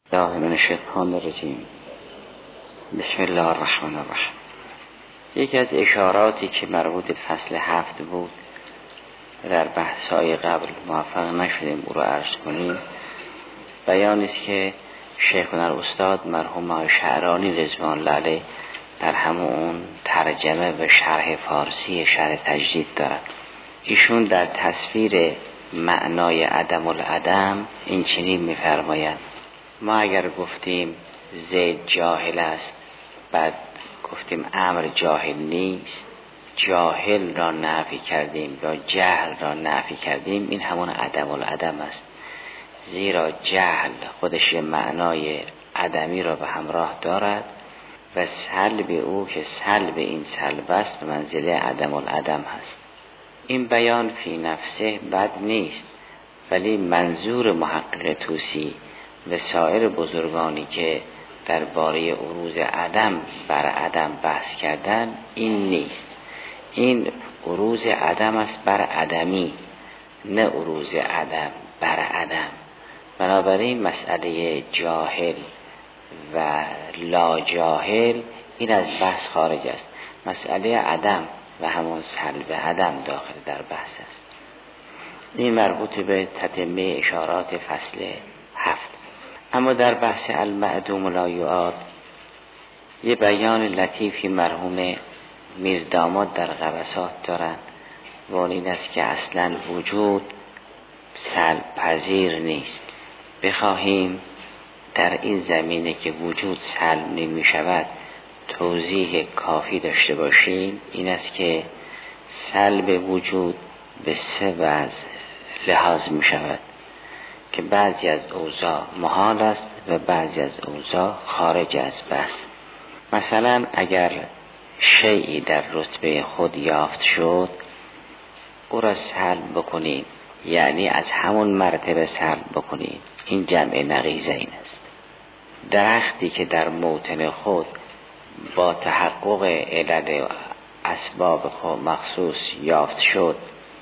الله من الشیطان الرجیم. بسم الله الرحمن الرحیم. یکی از اشاراتی که مربوط به فصل 7 بود در بحث‌های قبل موفق نشدیم او را عرض کنیم، بیانی است که شیخنا الاستاد مرحوم شعرانی رضوان الله علیه در همون ترجمه و شرح فارسی شرح تجدید دارد. ایشون در تصویر معنای عدم العدم این چنین می‌فرمایند: ما اگر گفتیم زید جاهل است، بعد گفتیم عمرو جاهل نیست، جاهل را نفی کردیم یا جهل را نفی کردیم، این همون عدم العدم است. زیرا جهل خودش معنای عدمی را به همراه دارد و سلب او که سلب این سلب است به منزله عدم العدم هست. این بیان فی نفسه بد نیست، ولی منظور محقق طوسی و سایر بزرگانی که درباره عروض عدم بر عدم بحث کردن این نیست. این عروض عدم است بر عدمی، نه عروض عدم بر عدم. بنابراین مسئله جاهل و لا جاهل این از بحث خارج است. مسئله عدم و همون سلب عدم داخل در بحث است. این مربوط به تتمه اشارات فصل 7. اما در بحث المعدوم لا یعاد یه بیان لطیفی مرحوم میرداماد در قبسات دارند و این است که اصلا وجود سلب پذیر نیست. بخواهیم در این زمینه که وجود سلب نمی شود توضیح کافی داشته باشیم، این است که سلب وجود به سه وجه لحاظ می شود که بعضی از اوضاع محال است و بعضی از اوضاع خارج از بحث. مثلا اگر شیئی در رتبه خود یافت شد، او را سلب بکنیم، یعنی از همون مرتبه سلب بکنیم، این جمع نقیضین است. درختی که در موطن خود با تحقق علل اسباب خود مخصوص یافت شد،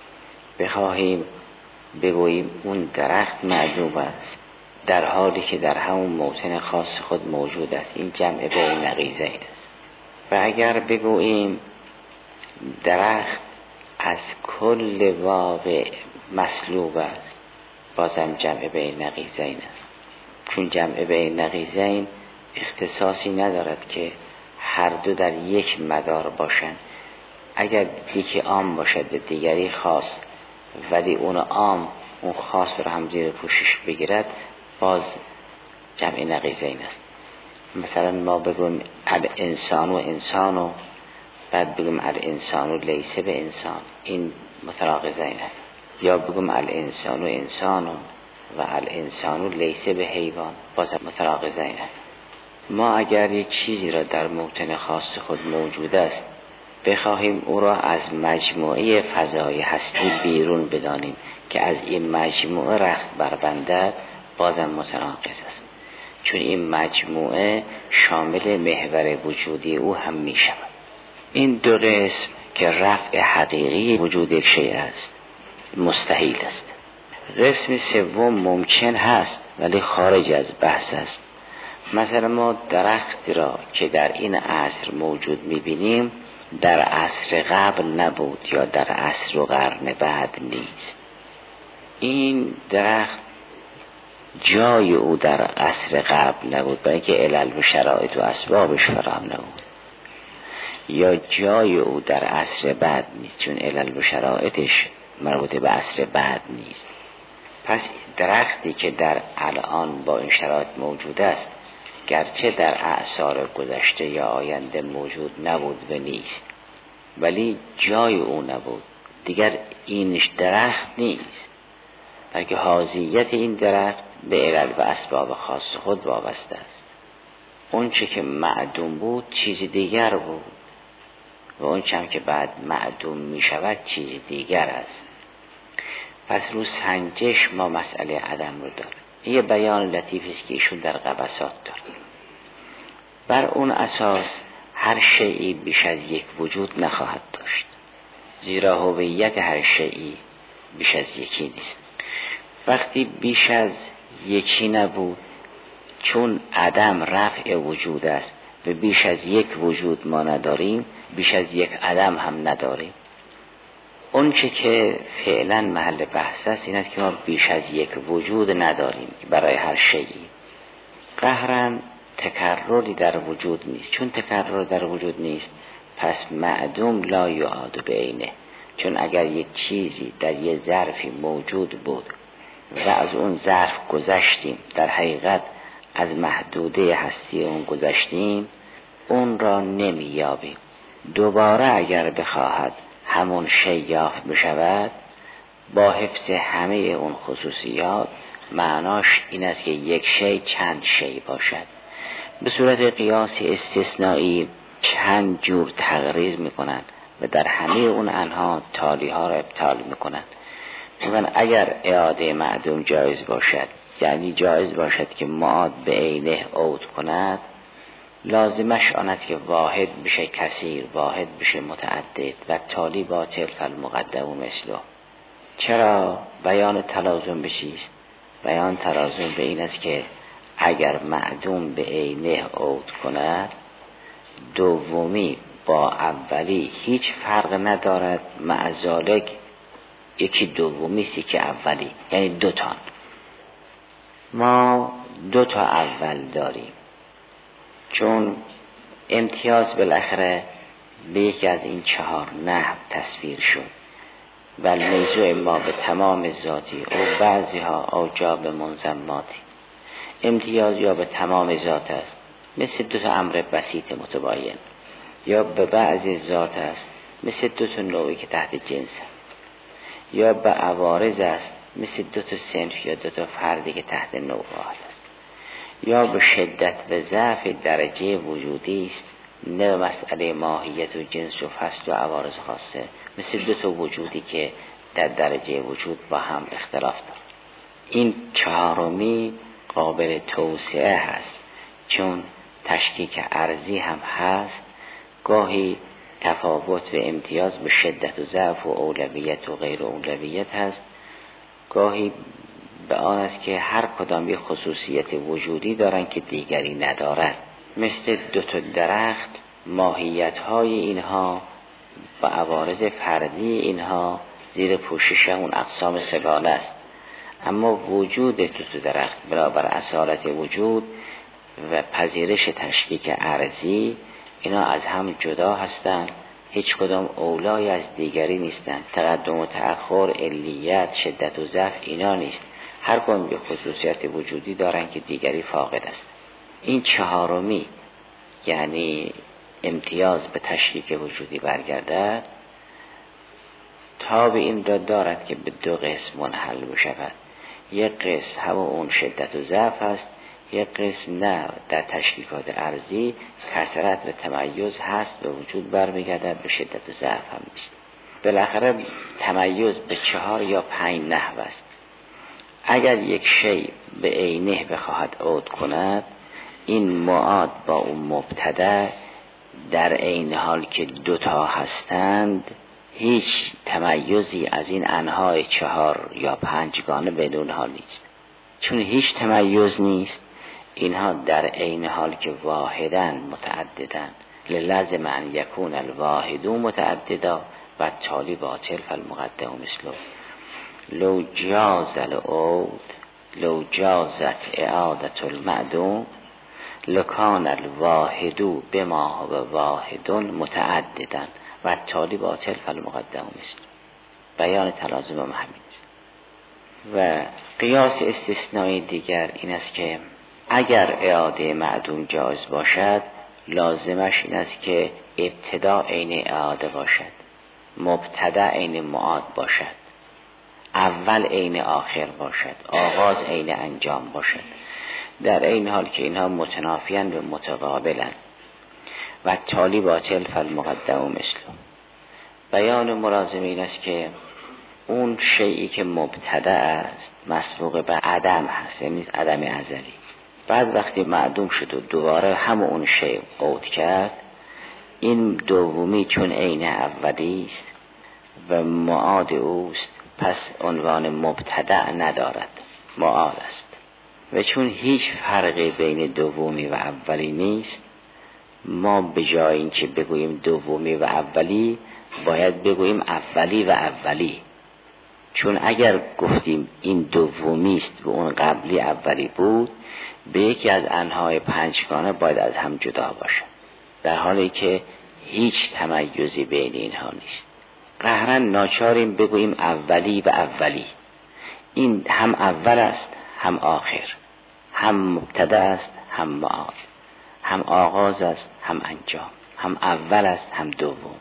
بخواهیم بگوییم اون درخت معدوم است در حالی که در همون موطن خاص خود موجود است، این جمع بین نقیضین است. و اگر بگوییم درخت از کل واقع مسلوب است، بازم جمع بین نقیضین است. چون جمع بین نقیضین اختصاصی ندارد که هر دو در یک مدار باشند. اگر یکی عام باشد و دیگری خاص، ولی اون عام اون خاص رو هم زیر پوشش بگیرد، باز جمع نقیضین است. مثلا ما بگویم الانسان و انسان و بعد بگویم الانسان و لیس به انسان، این متناقضین است. یا بگویم الانسان و انسان و الانسان و لیس به حیوان، باز متناقضین است. ما اگر یک چیزی را در موطن خاص خود موجود است بخواهیم او را از مجموعه فضای هستی بیرون بدانیم که از این مجموعه رخت بربندد، بازم متناقض است. چون این مجموعه شامل محور وجودی او هم می شود. این دو قسم که رفع حقیقی وجود یک شیء است مستحیل است. قسم سوم ممکن هست ولی خارج از بحث است. مثلا ما درختی را که در این عصر موجود می بینیم در عصر قبل نبود یا در عصر و قرن بعد نیست. این درخت جای او در عصر قبل نبود، برای اینکه علل و شرایط و اسبابش فراهم نبود، یا جای او در عصر بعد نیست چون علل و شرایطش مربوط به عصر بعد نیست. پس درختی که در الان با این شرایط موجود است گرچه در اعصار گذشته یا آینده موجود نبود و نیست، ولی جای او نبود، دیگر اینش درخت نیست، بلکه حاضیت این درخت به علل و اسباب خاص خود وابسته است. اون چه که معدوم بود چیز دیگر بود و اون چه که بعد معدوم می شود چیز دیگر است. پس رو سنجش ما مسئله عدم رو داریم. یه بیان لطیفی است که ایشون در قبسات داره. بر اون اساس هر شیئی بیش از یک وجود نخواهد داشت، زیرا هویت هر شیئی بیش از یکی نیست. وقتی بیش از یکی نبود چون عدم رفع وجود است و بیش از یک وجود ما نداریم، بیش از یک عدم هم نداریم. اون چه که فعلا محل بحث است این است که ما بیش از یک وجود نداریم برای هر شیئی. قهرن تکرری در وجود نیست. چون تکرر در وجود نیست پس معدوم لا یعاد بعینه. چون اگر یک چیزی در یک ظرفی موجود بود و از اون ظرف گذشتیم، در حقیقت از محدوده هستی اون گذشتیم، اون را نمیابیم. دوباره اگر بخواهد همون شی یافت بشود با حفظ همه اون خصوصیات، معناش این است که یک شی چند شی باشد. به صورت قیاس استثنایی چند جور تقریر میکنند و در همه اون انها تالی ها را ابطال میکنند. مثلا اگر اعاده معدوم جایز باشد، یعنی جایز باشد که معاد به عینه عود کند، لازمش آن است که واحد بشه کثیر، واحد بشه متعدد و تالی باطل فالمقدم مثله. چرا بیان تلازم بشیست؟ بیان تلازم به این است که اگر معدوم به عینه عود کند، دومی با اولی هیچ فرق ندارد، مع ذالک یکی دومیستی که اولی، یعنی دوتان. ما دوتا اول داریم، چون امتیاز بالاخره به یکی از این 4 نحو تصویر شد. ولی موضوع ما به تمام ذاتی او بعضی ها او جا به منضماتی. امتیاز یا به تمام ذات است، مثل دوتا امر بسیط متباین، یا به بعضی ذات است، مثل دوتا نوعی که تحت جنس است، یا به عوارض است، مثل دوتا صنف یا دوتا فردی که تحت نوع واحد است، یا به شدت و ضعف درجه وجودی است، نه مسئله ماهیت و جنس و فصل و عوارض خاصه، مثل دوتا وجودی که در درجه وجود با هم اختلاف دارند. این چهارمی قابل توسعه هست، چون تشکیک ارضی هم هست. گاهی تفاوت و امتیاز به شدت و ضعف و اولویت و غیر اولویت هست، گاهی به آن است که هر کدام یک خصوصیت وجودی دارن که دیگری ندارد. مثل دوتا درخت، ماهیت های اینها و عوارض فردی اینها زیر پوشش اون اقسام سگانه است، اما وجود دوتا درخت بنابر اصالت وجود و پذیرش تشکیک ارضی اینا از هم جدا هستند، هیچ کدام اولای از دیگری نیستند. تقدم و تأخر، علیت، شدت و ضعف اینا نیست، هر کدام یک خصوصیت وجودی دارن که دیگری فاقد است. این چهارمی یعنی امتیاز به تشکیک وجودی برگردد، تاب این را دارد که به دو قسم منحل بشود. یک قسم همه اون شدت و ضعف است، یک قسم نه، در تشکیکات ارضی کثرت و تمیز هست و وجود برمیگردد، به شدت و ضعف هم نیست. بالاخره تمیز به 4 یا 5 نحو است. اگر یک شی به عینه بخواهد عود کند، این معاد با اون مبتدا در عین حال که دوتا هستند هیچ تمیزی از این انواع 4 یا 5 گانه بدون حال نیست. چون هیچ تمیز نیست، اینها در عین حال که واحدن متعددن، للازم ان یکون الواحد متعددا و تالی باطل فالمقدم مثله. لو جاز العود، لو جازت اعادت المعدوم، لکان الواحد بما هو واحد متعددا و تالی باطل فالمقدم مثله. بیان تلازم همین است. و قیاس استثنایی دیگر این است که اگر اعاده معدوم جایز باشد، لازمش این است که ابتدا عین اعاده باشد، مبتدا عین معاد باشد، اول عین آخر باشد، آغاز عین انجام باشد، در این حال که اینها متنافیان و متقابلن. و تالی باطل فالمقدم مثله. بیان مرازم این است که اون شیئی که مبتدا است مسبوق به عدم هست، یعنی عدم ازلی. بعد وقتی معدوم شد و دوباره هم اون شی عود کرد، این دومی چون عین اولی است و معاد اوست، پس عنوان مبتدا ندارد، معاد است. و چون هیچ فرقی بین دومی و اولی نیست، ما به جای اینکه بگوییم دومی و اولی باید بگوییم اولی و اولی. چون اگر گفتیم این دومی است و اون قبلی اولی بود، به یکی از انواع پنجگانه باید از هم جدا باشه، در حالی که هیچ تمیزی بین اینها نیست. قهرا ناچاریم بگوییم اولی و اولی. این هم اول است هم آخر، هم مبتدا است هم معاد، هم آغاز است هم انجام، هم اول است هم دوم.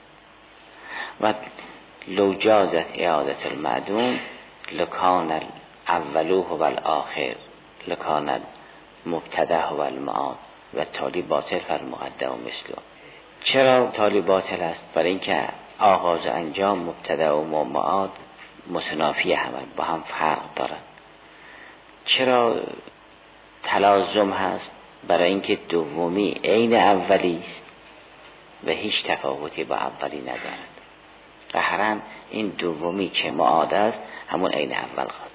و لو جازت اعادت المعدوم لکان الاول هو الاخر لکان المبتدا هو المعاد و تالی باطل فالمقدم مثله. چرا تالی باطل است؟ برای اینکه آغاز و انجام، مبتدا و معاد متنافی همند، با هم فرق دارند. چرا تلازم هست؟ برای اینکه دومی عین اولی است و هیچ تفاوتی با اولی ندارد. قهرا این دومی که معاد است همون عین اول خواهد.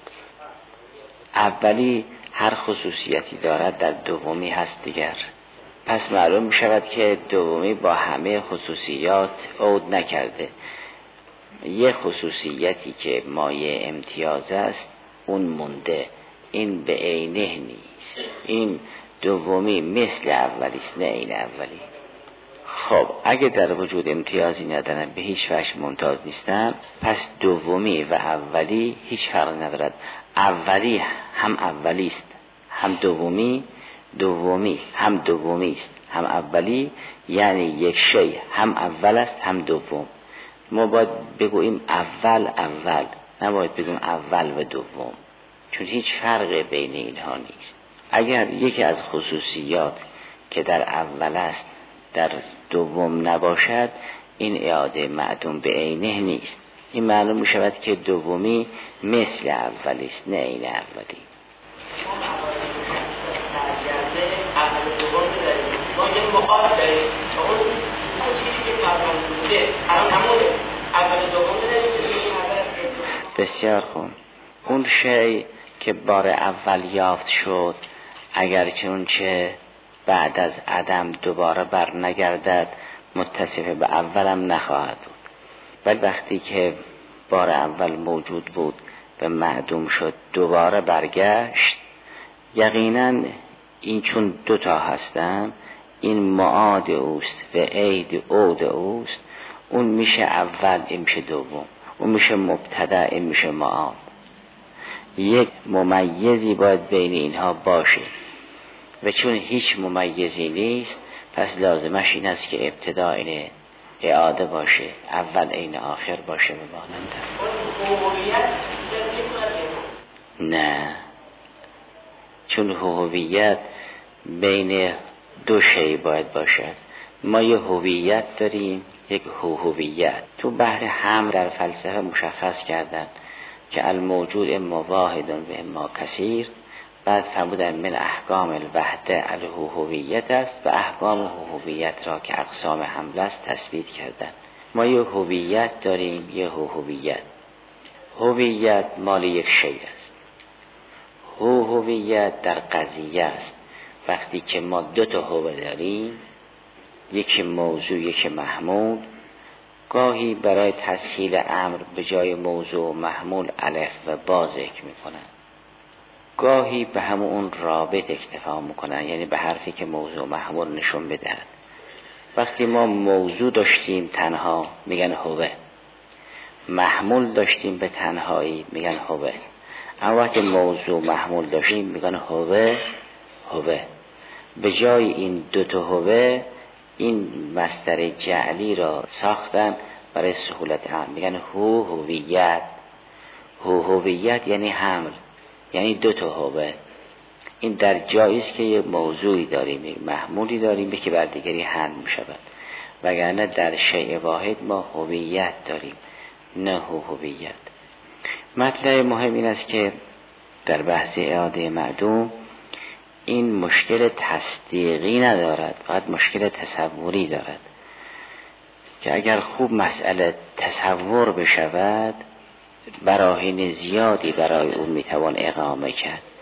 اولی هر خصوصیتی دارد در دومی هست دیگر. پس معلوم می شود که دومی با همه خصوصیات عود نکرده. یه خصوصیتی که مایه امتیاز است اون مونده، این به عینه نیست. این دومی مثل اولی است، نه عین اولی. خب اگه در وجود امتیازی ندارن، به هیچ وجه ممتاز نیستن، پس دومی و اولی هیچ فرق ندارد. اولی هم اولی است هم دومی، دومی هم دومی است هم اولی، یعنی یک شی هم اول است هم دوم. ما باید بگوییم اول، نباید بگوییم اول و دوم، چون هیچ فرق بین اینها نیست. اگر یکی از خصوصیات که در اول است در دوم نباشد، این اعاده معدوم به عینه نیست. این معلوم می شود که دومی مثل اولی است، نه عین اولی. ما یه مقابل داریم که اون چیزی که فرمان بوده همون اول دوم داریم. بسیار خوب. اون شی که بار اول یافت شد، اگرچه اون چه بعد از عدم دوباره بر نگردد، متصف به اولم نخواهد بود. ولی وقتی که بار اول موجود بود و معدوم شد دوباره برگشت، یقینا این چون دوتا هستن، این معاد اوست و عید عود اوست. اون میشه اول، این میشه دوم، اون میشه مبتدا، این میشه معاد. یک ممیزی باید بین اینها باشه و چون هیچ ممیزی نیست، پس لازمش این است که ابتدا این اعاده باشه، اول این آخر باشه و مانند. نه، چون هویت بین دو شی باید باشد. ما یه هویت داریم، یک هویت. تو بحر هم در فلسفه مشخص کردن که الموجود اما واحد و اما کثیر. بعد فرمودن من احکام الوحده الهویت است و احکام هویت را که اقسام حمله است تثبیت کردن. ما یه هویت داریم، یه هویت. هویت مال یک شی است. هویت در قضیه است. وقتی که ما دو تا هویت داریم، یکی موضوع یکی محمول، گاهی برای تسهیل امر به جای موضوع و محمول الف و با ذکر میکنن، گاهی به همون رابط اکتفا میکنن، یعنی به حرفی که موضوع و محمول نشون بدهد. وقتی ما موضوع داشتیم تنها میگن هوه، محمول داشتیم به تنهایی میگن هوه. اما وقتی موضوع محمول داشتیم میگن هوه. به جای این دوتا هوه این مصدر جعلی را ساختن برای سهولت هم، میگن هویت. هویت یعنی حمل، یعنی دوتا هوه. این در جایی است که یه موضوعی داریم، یک محمولی داریم که بر دیگری حمل میشود، وگرنه در شیء واحد ما هویت داریم، نه هویت. مطلب مهم این است که در بحث اعاده معدوم این مشکل تصدیقی ندارد، فقط مشکل تصوری دارد که اگر خوب مسئله تصور بشود، براهین زیادی برای اون میتوان اقامه کرد.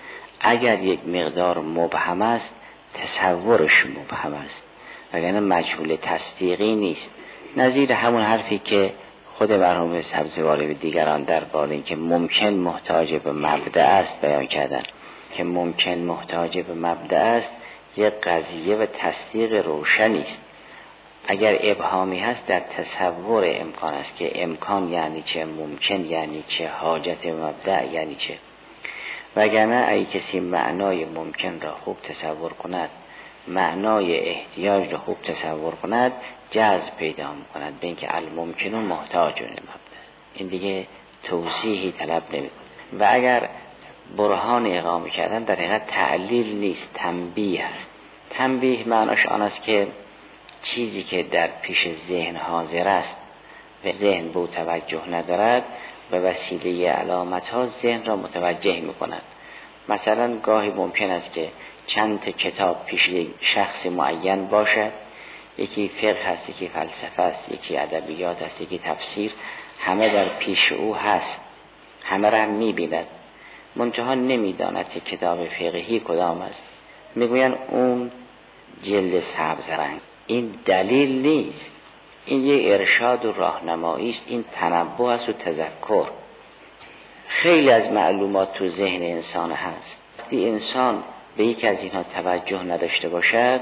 اگر یک مقدار مبهم است تصورش مبهم است، وگرنه مجهول تصدیقی نیست. نظیر همون حرفی که خود مرحوم سبزواری و دیگران درباره این که ممکن محتاج به مبدأ است بیان کردن، که ممکن محتاج به مبدأ است یک قضیه و تصدیق روشنی است. اگر ابهامی هست در تصور امکان است که امکان یعنی چه، ممکن یعنی چه، حاجت مبدأ یعنی چه. وگرنه اگه کسی معنای ممکن را خوب تصور کند، معنای احتیاج را خوب تصور کند، جذب پیدا می‌کند به اینکه الممکن محتاج مبدأ. این دیگه توضیحی طلب نمی‌کند. و اگر برهان اقامه کردن در حقیقت تعلیل نیست، تنبیه است. تنبیه معناش آن است که چیزی که در پیش ذهن حاضر است و ذهن به او توجه ندارد، به وسیله علامت ها ذهن را متوجه می‌کند. مثلا گاهی ممکن است که چند تا کتاب پیش شخص معین باشد، یکی فقه هست، یکی فلسفه است، یکی ادبیات است، یکی تفسیر، همه در پیش او هست، همه را می‌بیند، منتها نمی‌داند که کتاب فقهی کدام است. میگویند اون جلد سبز رنگ. این دلیل نیست، این یه ارشاد و راهنمایی است، این تنبه است و تذکر. خیلی از معلومات تو ذهن انسان هست، وقتی انسان به یک از اینها توجه نداشته باشد،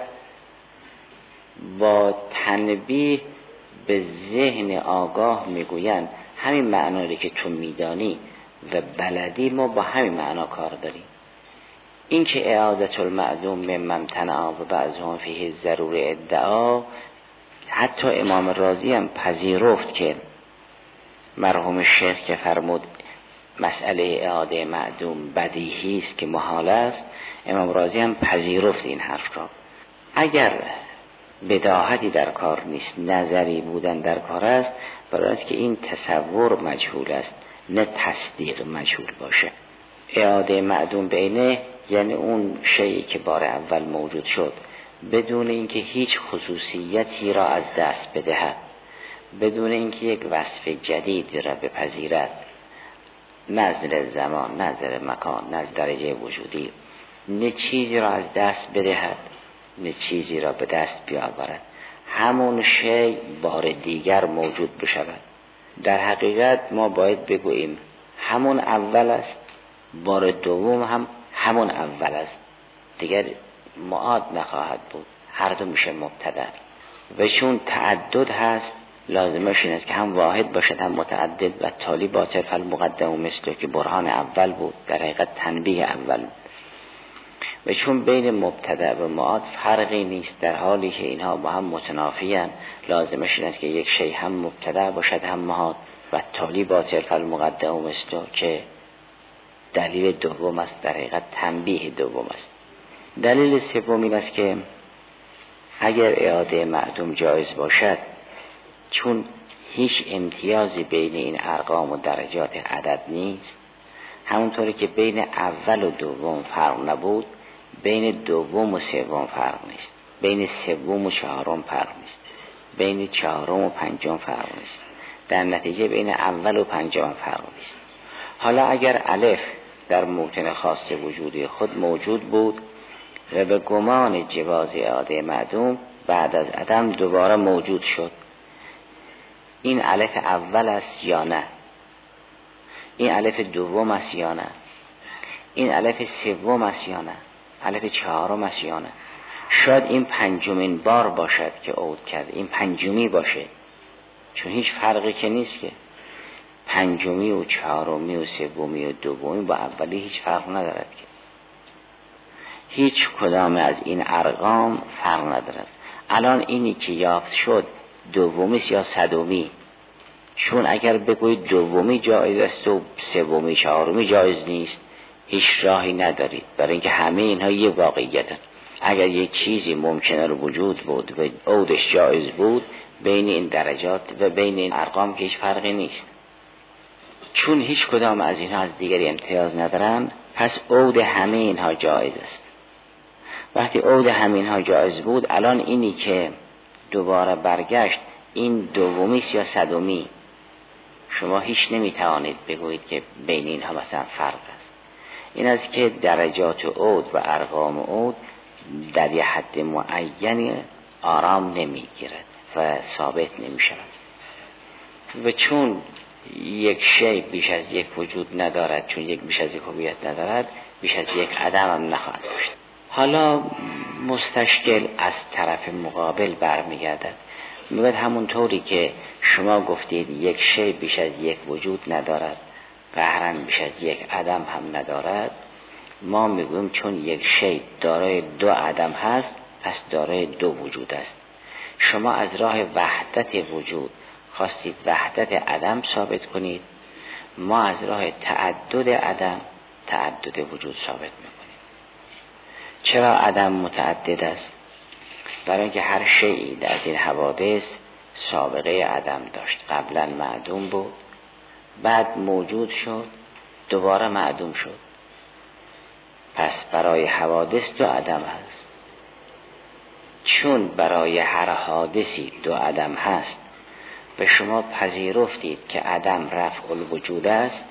با تنبیه به ذهن آگاه میگویند همین معنایی که تو میدانی و بلدی، ما با همین معنا کار داریم. این که اعادت المعدوم ممن تنع و بعضهم فیه ضرور ادعا، حتی امام رازی هم پذیرفت که مرحوم شیخ که فرمود مسئله اعاده معدوم بدیهی است که محال است، امام رازی هم پذیرفت این حرف را. اگر بداهتی در کار نیست، نظری بودن در کار است، برای است که این تصور مجهول است، نه تصدیق مجهول باشه. اعاده معدوم بینه یعنی اون شیئی که بار اول موجود شد بدون اینکه هیچ خصوصیتی را از دست بدهد، بدون اینکه یک وصف جدیدی را بپذیرد، نظر زمان، نظر مکان، نظر درجه وجودی، نه چیزی را از دست بدهد نه چیزی را به دست بیاورد، همون شی بار دیگر موجود بشود. در حقیقت ما باید بگوییم همون اول است، بار دوم هم همون اول است، دیگر معاد نخواهد بود، هر دو میشه مبتدا. و چون تعدد هست لازمش این است که هم واحد باشد هم متعدد، و تالی باطل فالمقدم مثل که برهان اول بود، در حقیقت تنبیه اول بود. و چون بین مبتدا و معاد فرقی نیست، در حالی که اینها با هم متنافیان، لازمش این است که یک شی هم مبتدا باشد هم معاد، و تالی باطل فالمقدم مثل که دلیل دوم است، در حقیقت تنبیه دوم است. دلیل سوم این است که اگر اعاده معدوم جایز باشد، چون هیچ امتیازی بین این ارقام و درجات عدد نیست، همونطوری که بین اول و دوم فرق نبود، بین دوم و سوم فرق نیست، بین سوم و چهارم فرق نیست، بین چهارم و پنجم فرق نیست، در نتیجه بین اول و پنجم فرق نیست. حالا اگر الف در موطن خاص وجودی خود موجود بود و به گمان جواز اعاده معدوم بعد از عدم دوباره موجود شد، این الف اول است یا نه؟ این الف دوم است یا نه؟ این الف سوم است یا نه؟ الف چهارم است یا نه؟ شاید این پنجمین بار باشد که عود کرد، این پنجمی باشه، چون هیچ فرقی که نیست که پنجمی و چهارمی و سومی و دومی با اولی هیچ فرق ندارد که، هیچ کدام از این ارقام فرق ندارد. الان اینی که یافت شد دومی یا صدومی، چون اگر بگوید دومی جایز است و سومی چهارمی جایز نیست، هیچ راهی ندارید، برای اینکه همه اینها یه واقعیت هست. اگر یک چیزی ممکنه رو وجود بود و عودش جایز بود، بین این درجات و بین این ارقام که هیچ فرقی نیست. چون هیچ کدام از اینها از دیگری امتیاز ندارند، پس عود همه اینها جایز است. وقتی عود همه اینها جایز بود، الان اینی که دوباره برگشت، این دومی یا صدومی، شما هیچ نمیتوانید بگویید که بین اینها مثلا فرق است. این است که درجات عود و ارقام عود در یه حد معین آرام نمیگیرد و ثابت نمیشود و چون یک شی بیش از یک وجود ندارد، چون یک بیش از یک هویت ندارد، بیش از یک عدم هم نخواهد داشت. حالا مستشکل از طرف مقابل برمیگردد، میگوید همونطوری که شما گفتید یک شی بیش از یک وجود ندارد، قهرن بیش از یک عدم هم ندارد، ما میگویم چون یک شی دارای دو عدم هست پس دارای دو وجود است. شما از راه وحدت وجود خواستید وحدت عدم ثابت کنید، ما از راه تعدد عدم تعدد وجود ثابت میکنیم. چرا عدم متعدد است؟ برای اینکه هر شیئی در این حوادث سابقه عدم داشت. قبلا معدوم بود، بعد موجود شد، دوباره معدوم شد. پس برای حوادث دو عدم هست. چون برای هر حادثی دو عدم هست و شما پذیرفتید که عدم رفع الوجود است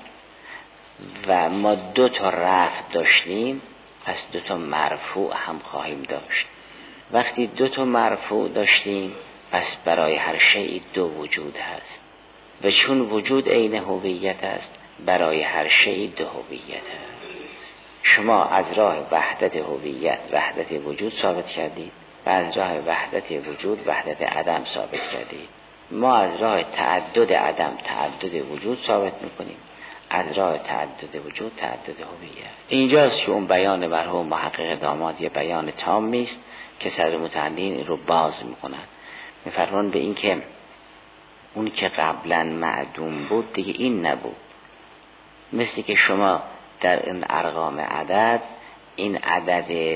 و ما دو تا رفع داشتیم، پس دو تا مرفوع هم خواهیم داشت. وقتی دو تا مرفوع داشتیم پس برای هر شیء دو وجود هست و چون وجود عین هویت است برای هر شیء دو هویت است. شما از راه وحدت هویت وحدت وجود ثابت کردید و از راه وحدت وجود وحدت عدم ثابت کردید. ما از راه تعدد عدم تعدد وجود ثابت میکنیم، از راه تعدد وجود تعدد هویت. اینجاست که اون بیان مرحوم محقق داماد یه بیان تامی است که صدر متعلین رو باز میکنن. میفرمان به این که اون که قبلا معدوم بود دیگه این نبود. مثل که شما در این ارقام عدد این عدد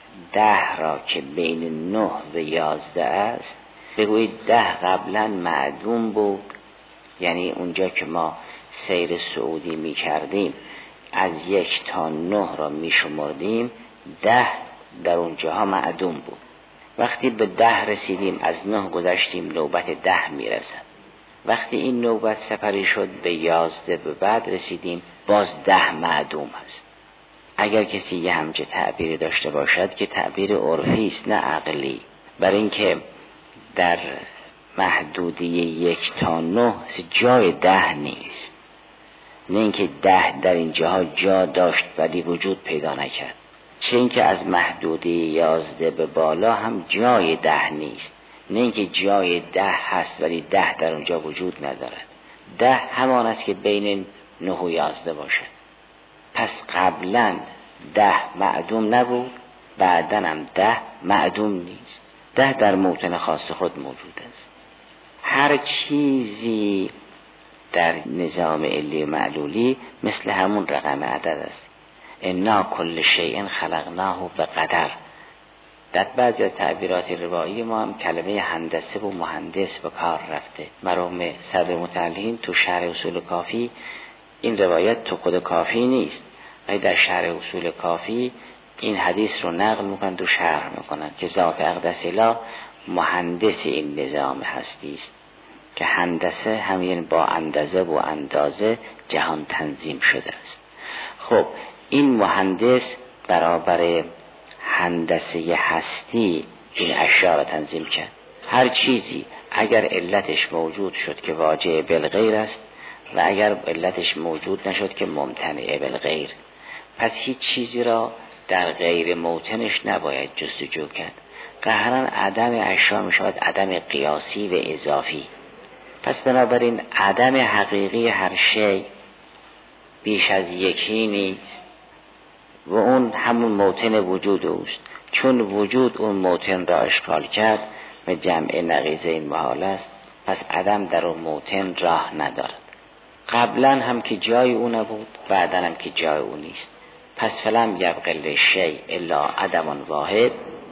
10 را که بین 9 و 11 است بگویید 10 قبلا معدوم بود، یعنی اونجا که ما سیر صعودی می کردیم از 1 تا 9 را می شمردیم 10 در اونجاها معدوم بود. وقتی به 10 رسیدیم از 9 گذشتیم نوبت 10 می رسد. وقتی این نوبت سپری شد به 11 به بعد رسیدیم باز 10 معدوم است. اگر کسی یه همچه تعبیری داشته باشد که تعبیر عرفی است نه عقلی، برای اینکه در محدودی 1 تا 9 جای 10 نیست، نه اینکه 10 در این جاها جا داشت ولی وجود پیدا نکرد، چه اینکه از محدودی 11 به بالا هم جای 10 نیست، نه اینکه جای 10 هست ولی 10 در اونجا وجود ندارد. 10 همان است که بین 9 و 11 باشد. پس قبلا 10 معدوم نبود، بعداً هم 10 معدوم نیست. 10 در موطن خاص خود موجود است. هر چیزی در نظام علی معلولی مثل همون رقم عدد است. انا کل شیء خلقناه بقدر. در بعضی از تعبیرات روایی ما هم کلمه هندسه و مهندس به کار رفته. مرحوم صدر متعلین تو شرح اصول کافی این روایت تو خود کافی نیست، ولی در شرح اصول کافی این حدیث رو نقل میکنن و شرح میکنن که ذات اقدس اله مهندس این نظام هستی است که هندسه همین با اندازه و اندازه جهان تنظیم شده است. خب این مهندس برابر هندسه هستی این اشیاء را تنظیم کرد. هر چیزی اگر علتش موجود شد که واجه بالغیر است و اگر علتش موجود نشد که ممتنع بالغیر، پس هیچ چیزی را در غیر موطنش نباید جستجو کرد. قهرن عدم اشیاء می شود عدم قیاسی و اضافی. پس بنابراین عدم حقیقی هر شی بیش از یکی نیست و اون همون موطن وجود اوست. چون وجود اون موطن را اشغال کرد و جمع نقیضه این محال است، پس عدم در اون موطن راه ندارد. قبلا هم که جای او نبود، بعدا هم که جای او نیست. پس فلم یبق للشیء الا عدم واحد.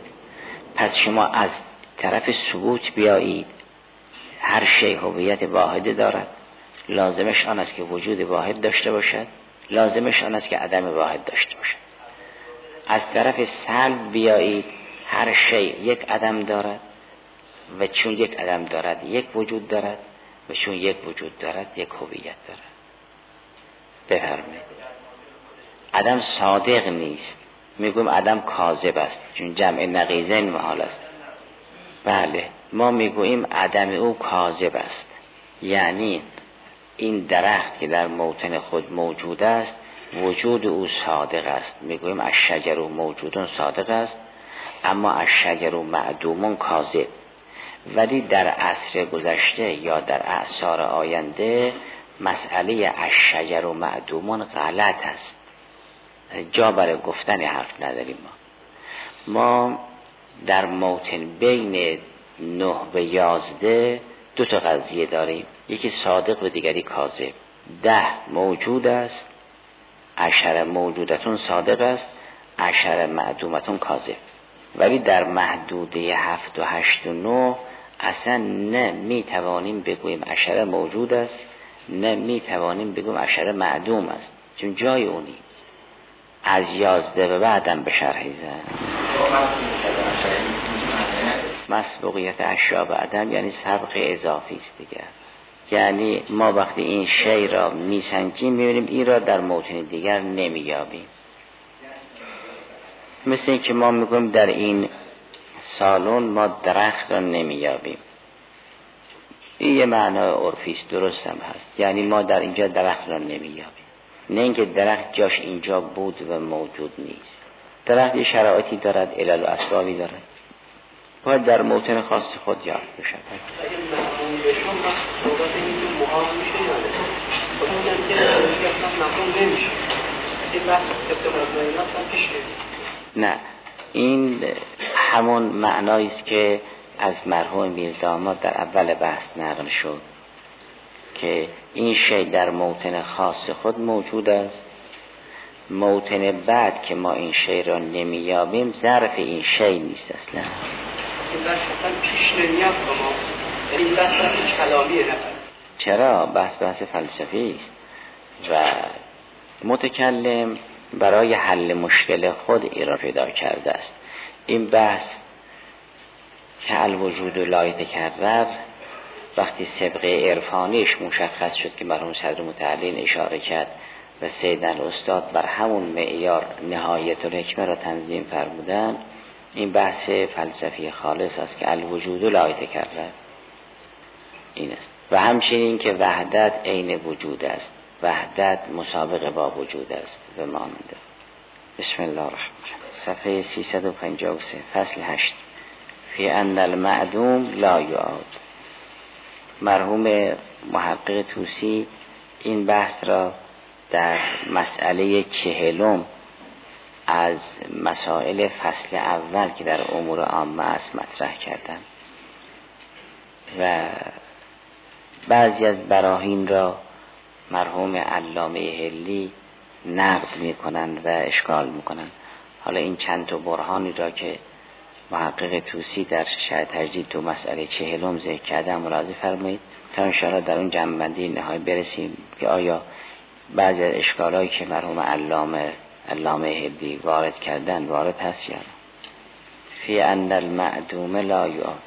پس شما از طرف ثبوت بیایید. هر شی هویت واحده دارد، لازمش آن است که وجود واحد داشته باشد، لازمش آن است که عدم واحد داشته باشد. از طرف سلب بیایید. هر شی یک عدم دارد و چون یک عدم دارد یک وجود دارد و چون یک وجود دارد یک هویت دارد. بفرمایید. عدم صادق نیست، میگویم عدم کاذب است، چون جمع نقیضین محال است. بله، ما میگوییم عدم او کاذب است، یعنی این درخت که در موطن خود موجود است وجود او صادق است. میگوییم الشجر موجودون صادق است، اما الشجر معدومون کاذب. ولی در عصر گذشته یا در اعصار آینده مسئله الشجر معدومون غلط است، جا برای گفتن حرف نداریم. ما در موطن بین 9 و 11 دو تا قضیه داریم، یکی صادق و دیگری کاذب. 10 موجود است، 10 موجودتون صادق است، 10 معدومتون کاذب. ولی در محدوده 7 و 8 و 9 اصلا نه میتوانیم بگوییم 10 موجود است، نه میتوانیم بگوییم 10 معدوم است، چون جای اونی از 11 به بعدم به شرحی زن. مسبوقیت اشیاء به عدم یعنی سبق اضافی است دیگه. یعنی ما وقتی این شی را میسنجیم میبینیم این را در موطن دیگر نمییابیم. مثل این که ما میگویم در این سالن ما درخت را نمییابیم، این یه معنای عرفی است، درست هم هست، یعنی ما در اینجا درخت را نمییابیم، نه اینکه درخت جاش اینجا بود و موجود نیست. درخت یه شرایطی دارد، علل و اسبابی دارد، باید در موطن خاص خود یافت بشود. اگه مفهوم بشون وقت صحبت اینجور محال میشه یا نه؟ خود میگن که اصلا مفهوم نمیشه، این بحث ابتقاض نایمات هم پیش کنید. نه، این همون معنایی است که از مرحوم میرداماد در اول بحث نقل شد که این شی در موطن خاص خود موجود است، موطن بعد که ما این شی را نمیابیم ظرف این شی نیست اصلا. این بحث اصلا پیش نمیاد با ما، یعنی این بحث اصلا کلامیه نفر. چرا؟ بحث فلسفی است و متکلم برای حل مشکل خود این را پیدا کرده است. این بحث که الوجود لا یتکرر وقتی سبقه عرفانیش مشخص شد که مرحوم صدر متعلین اشاره کرد و سیدن استاد بر همون معیار نهایت الحکمه را تنظیم فرمودند، این بحث فلسفی خالص است که الوجود لا یتکرر این است. و همچنین که وحدت عین وجود است، وحدت مسابقه با وجود است و ماننده. بسم الله الرحمن الرحیم. صفحه 353 فصل 8 فی ان المعدوم لا یعاد. مرحوم محقق طوسی این بحث را در مسئله 40 از مسائل فصل اول که در امور عامه است مطرح کردند و بعضی از براهین را مرحوم علامه حلی نقد میکنند و اشکال میکنند. حالا این چند تا برهانی را که محقق طوسی در شرح تجدید تو مسئله 40 ذکر کرده ملاحظه فرمایید تا انشاءالله در اون جنبندی نهایی برسیم که آیا بعضی از اشکالایی که مرحوم علامه حلی وارد کردن وارد هست یا نه. فی ان المعدوم لا یعاد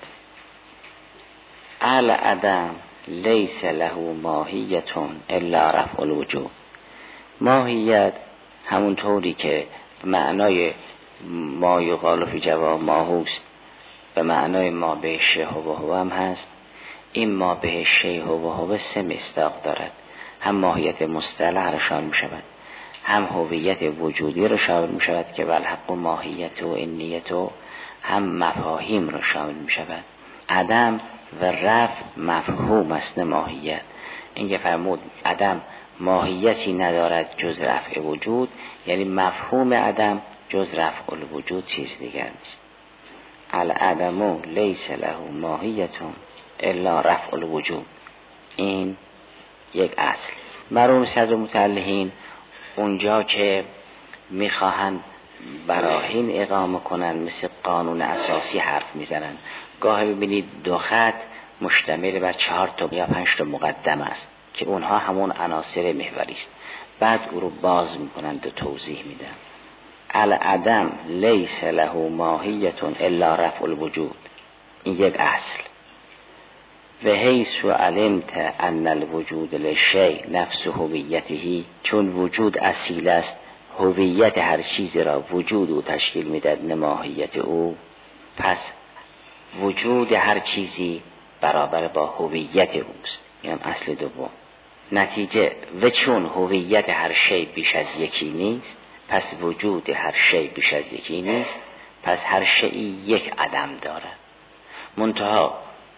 العدم لیس له ماهیتون الا رفع الوجود. ماهیت همون طوری که معنای ما یقال فی جواب ماهوست به معنای ما به شیء و هو هم هست. این ما به شیء و هو 3 مصداق دارد، هم ماهیت مصطلح را شامل می شود، هم هویت وجودی را شامل می شود که والحق ماهیت و انیت، هم مفاهیم را شامل می شود. عدم و رفع مفهوم است ماهیت. این که فرمود عدم ماهیتی ندارد جز رفع وجود، یعنی مفهوم عدم جز رفع الوجود چیز دیگر نیست. العدم لیس له ماهیتون الا رفع الوجود. این یک اصل. مرحوم صدر متعلقین اونجا که میخواهند براهین اقامه کنن مثل قانون اساسی حرف میزنن، گاهی ببینید 2 خط مشتمل بر 4 تا یا 5 تا مقدمه است که اونها همون عناصر محوری است، بعد او رو باز میکنند و توضیح میدن. العدم لیس له ماهیتون الا رفع الوجود، این یک اصل. و حیث علمت ان الوجود للشیء نفس هویته، چون وجود اصیل است هویت هر چیز را وجود او تشکیل میدهد نه ماهیت او، پس وجود هر چیزی برابر با هویت اوست. این اصل دوم. نتیجه و چون هویت هر شی بیش از یکی نیست، پس وجود هر شی بیش از یکی نیست، پس هر شیء یک عدم دارد. منتها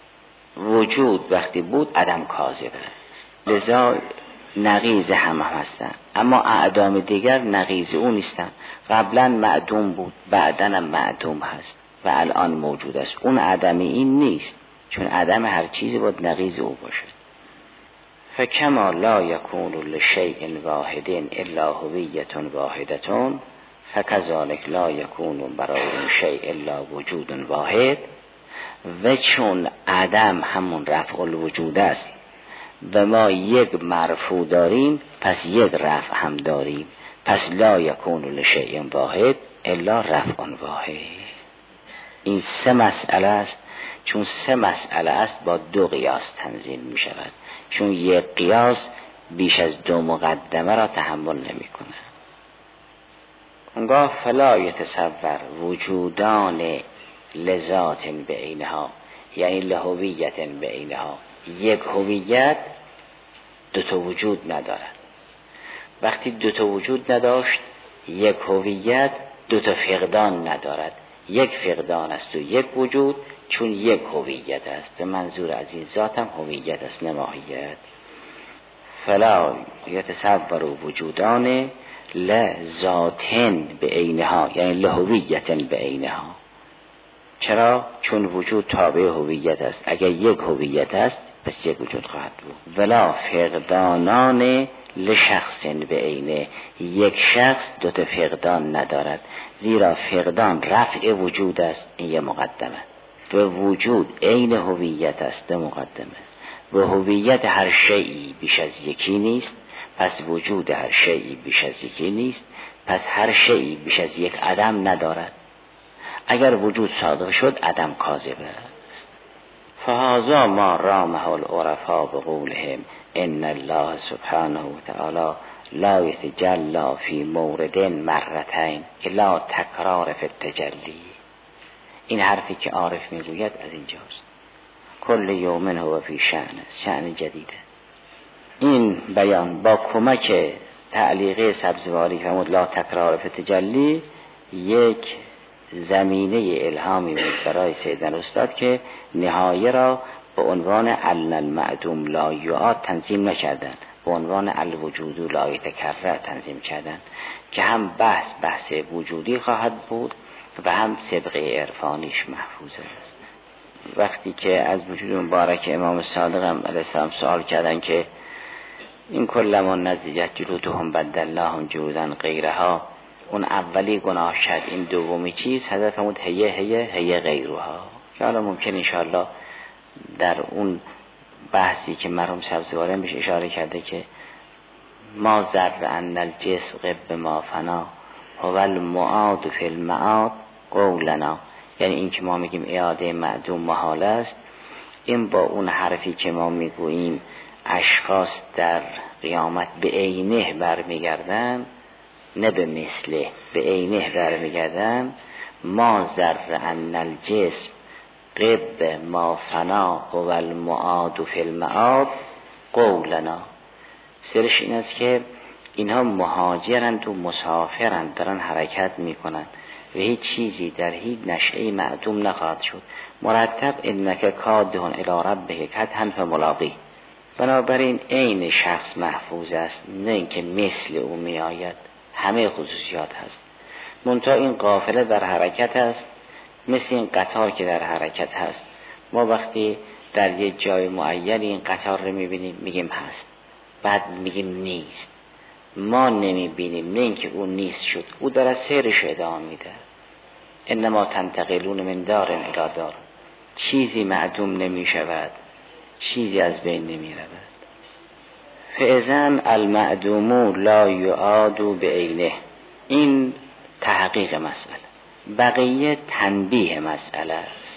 وجود وقتی بود عدم کاذبه، لذا نقیض هم هستن، اما اعدام دیگر نقیض او نیستن. قبلا معدوم بود، بعدن هم معدوم هست و الان موجود است. اون عدمی این نیست، چون عدم هر چیزی باید نقیض او باشه. فکما لا یکون لشیء واحد الا هویة واحدة فکذلک لا یکون برای اون شیء الا وجود واحد. و چون عدم همون رفع الوجود است و ما یک مرفوع داریم، پس یک رفع هم داریم، پس لا یکون لشیء واحد الا رفع واحد. این سه مسئله است. چون سه مسئله است با دو قیاس تنظیم می شود، چون یک قیاس بیش از دو مقدمه را تحمل نمی کنه. اونگاه فلا یتصور وجودان لذات بعینها، یعنی لهویت بعینها. یک هویت دو تا وجود ندارد. وقتی دو تا وجود نداشت، یک هویت دو تا فقدان ندارد. یک فقدان است و یک وجود، چون یک هویت است. منظور از این ذات هم هویت است نه ماهیت. فلا یتصور وجودان لذاتن بعینها، یعنی لهویت بعینها. چرا؟ چون وجود تابع هویت است. اگر یک هویت است پس یک وجود خواهد بود. ولا فقدانان لشخص بعینه، یک شخص دو تا فقدان ندارد، زیرا فقدان رفع وجود است. این یه مقدمه. و وجود عین هویت است، دو مقدمه. و هویت هر شیئی بیش از یکی نیست، پس وجود هر شیئی بیش از یکی نیست، پس هر شیئی بیش از یک عدم ندارد. اگر وجود صادق شد عدم کاذب است. فهذا ما رامه العرفاء بقولهم ان الله سبحانه وتعالى لا يتجلى في مورد مرتين الا تکرار فی التجلی. این حرفی که عارف میگوید از اینجاست. کل یوم هو فی شأن، شأن جدید است. این بیان با کمک تعلیقه سبزواری فرمود لا تکرار فی التجلی یک زمینه الهامی بود برای سیدنا استاد که نهایه را به عنوان المعدوم لا یعاد تنظیم نکردن، به عنوان الوجود لا یتکرر تنظیم کردن که هم بحث وجودی خواهد بود و هم سبقه عرفانیش محفوظ است. وقتی که از وجود مبارک امام صادق علیه السلام سوال کردن که این کلما نزیت جلودهم بدلناهم جلودا غیرها، اون اولی گناه شد، این دومی چیز حضرت فرمود هیه غیرها، که حالا ممکن انشاءالله در اون بحثی که مرحوم سبزواری بهش اشاره کرده که ما ذر ان الجسم قب ما فنا هو المعاد فی المعاد قولنا، یعنی این که ما میگیم اعاده معدوم محال است، این با اون حرفی که ما میگوییم اشخاص در قیامت به عینه برمیگردن، نه به مثله، به عینه برمیگردن. ما ذر ان الجسم قب ما فنا هو المعاد فی المعاد قولنا. سرش این است که اینها مهاجرند و مسافرند، دارن حرکت میکنند و هیچ چیزی در هیچ نشأه معدوم نخواهد شد. مرتب انک کادحون الی ربک کدحا فملاقیه. بنابراین عین شخص محفوظ است، نه اینکه مثل او می آید. همه خصوصیات هست، منتها این قافله در حرکت است، مثل این قطار که در حرکت هست. ما وقتی در یک جای معین این قطار رو میبینیم میگیم هست، بعد میگیم نیست. ما نمیبینیم، نه اینکه اون نیست شد، او داره سیرش ادامه میده. انما تنتقلون من دار الی دار. چیزی معدوم نمیشود، چیزی از بین نمی رود. فاذن المعدوم لا یعاد بعینه. این تحقیق مسئله. بقیه تنبیه مسئله است.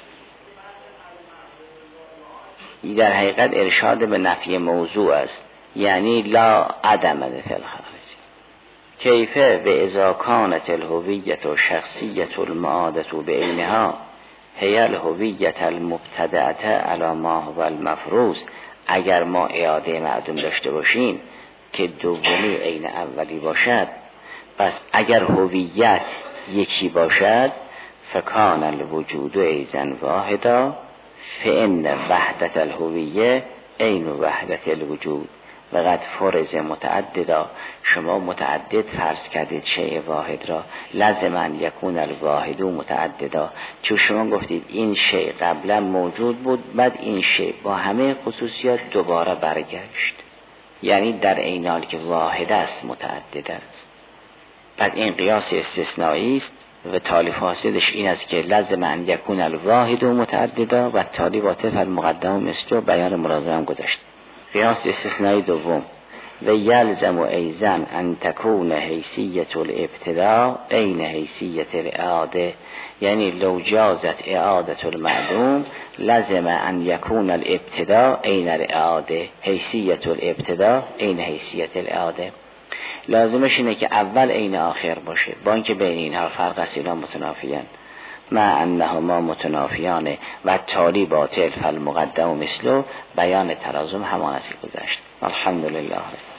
در حقیقت ارشاد به نفی موضوع است، یعنی لا عدم فی الخارج. کیفه به اذا کانت الهویت و شخصیت المعادت به اینها هی الهویت المبتدعه علی ما هو المفروض. اگر ما اعاده معدوم داشته باشیم که دومی عین اولی باشد، پس اگر هویت یکی باشد فکان الوجود ایزن واحدا فان وحدت الهویه عین وحدت الوجود و قد فرض متعددا. شما متعدد فرض کردید شیء واحد را، لازم ان یکون الواحد متعددا. چون شما گفتید این شیء قبلا موجود بود، بعد این شیء با همه خصوصیات دوباره برگشت، یعنی در این حال که واحد است متعدد است. بعد این قیاس استثنایی است و تالی فاسدش این است که لازم ان یکون الواحد متعددا و تالی واطف المقدم مثل بیان ملازم گذاشت. قیاس استثنایی دوم و یلزم ایزن ان تکون حیثیت الابتداء عین حیثیت الاعاده، یعنی لو جازت اعادت المعدوم لازم ان یکون الابتداء عین الاعاده، حیثیت الابتداء عین حیثیت الاعاده. لازمش اینه که اول عین آخر باشه، با اینکه بین اینها فرق است، اینا متنافیان مع انهما متنافیانه و تالی باطل فالمقدم مثلو. بیان تلازم همان است که گذشت. الحمدلله.